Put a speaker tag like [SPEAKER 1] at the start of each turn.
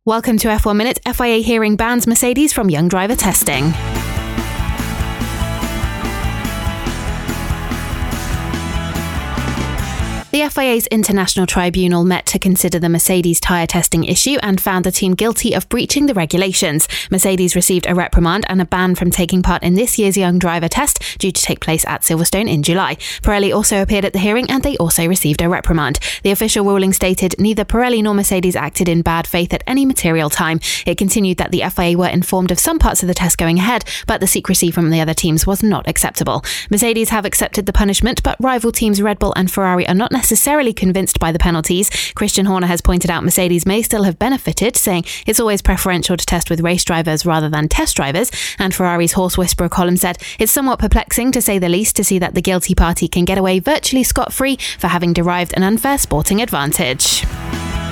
[SPEAKER 1] Welcome to F1 Minute. FIA hearing bans Mercedes from young driver testing. The FIA's International Tribunal met to consider the Mercedes tyre testing issue and found the team guilty of breaching the regulations. Mercedes received a reprimand and a ban from taking part in this year's young driver test, due to take place at Silverstone in July. Pirelli also appeared at the hearing and they also received a reprimand. The official ruling stated neither Pirelli nor Mercedes acted in bad faith at any material time. It continued that the FIA were informed of some parts of the test going ahead, but the secrecy from the other teams was not acceptable. Mercedes have accepted the punishment, but rival teams Red Bull and Ferrari are not necessarily convinced by the penalties. Christian Horner has pointed out Mercedes may still have benefited, saying it's always preferential to test with race drivers rather than test drivers, and Ferrari's Horse Whisperer column said it's somewhat perplexing, to say the least, to see that the guilty party can get away virtually scot-free for having derived an unfair sporting advantage.